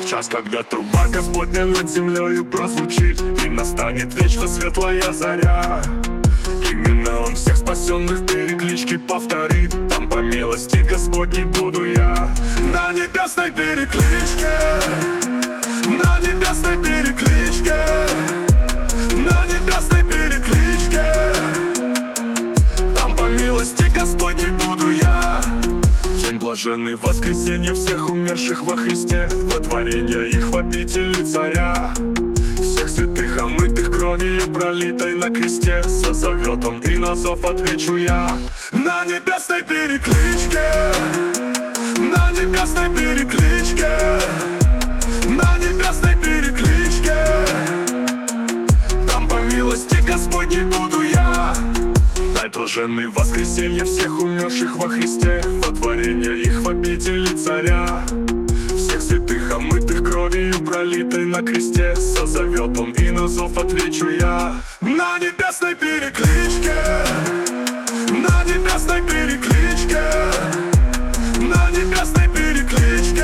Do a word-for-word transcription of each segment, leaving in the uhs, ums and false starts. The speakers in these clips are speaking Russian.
В час, когда труба Господня над землею прозвучит, и настанет вечно светлая заря. Именно Он всех спасенных в перекличке повторит. Там по милости Господней буду я. На небесной перекличке, на небесной перекличке, на небесной перекличке. Там по милости Господней буду я. День блаженный, воскресенье всех умерших во Христе, водворение их в обители царя. Всех святых, омытых кровью пролитой на кресте, созовет Он, и на зов отвечу я. На небесной перекличке, на небесной перекличке, на небесной перекличке. Там по милости Господней буду я. Дай блаженный, воскресенье всех умерших во Христе, водворение их в обители царя. Всех святых, омытых кровью пролитой на кресте, созовет Он, и на зов отвечу я. На небесной перекличке, на небесной перекличке, на небесной перекличке.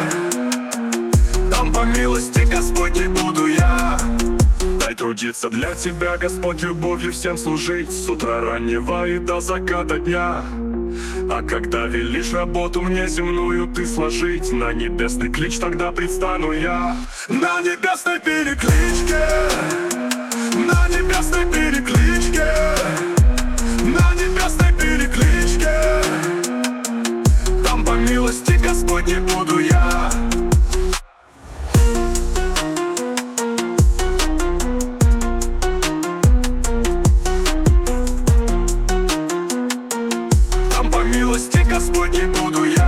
Там по милости Господней буду я. Дай трудиться для Тебя, Господь, любовью всем служить, с утра раннего и до заката дня. А когда велишь работу мне земную Ты сложить, на небесный клич тогда предстану я. На небесной перекличке, на небесной перекличке, на небесной перекличке. Там по милости Господней буду я. Там по милости Господней буду я.